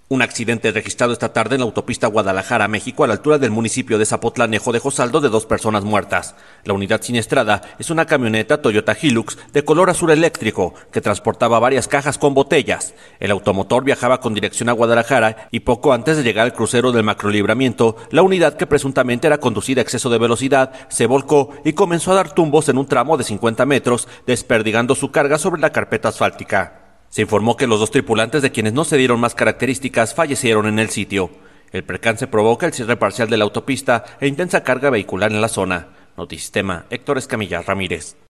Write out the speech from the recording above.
Un accidente registrado esta tarde en la autopista Guadalajara-México a la altura del municipio de Zapotlanejo dejó saldo de 2 personas muertas. La unidad siniestrada es una camioneta Toyota Hilux de color azul eléctrico que transportaba varias cajas con botellas. El automotor viajaba con dirección a Guadalajara y poco antes de llegar al crucero del Macrolibramiento, la unidad, que presuntamente era conducida a exceso de velocidad, se volcó y comenzó a dar tumbos en un tramo de 50 metros, desperdigando su carga sobre la carpeta asfáltica. Se informó que los 2 tripulantes, de quienes no se dieron más características, fallecieron en el sitio. El percance provoca el cierre parcial de la autopista e intensa carga vehicular en la zona. Notisistema, Héctor Escamilla Ramírez.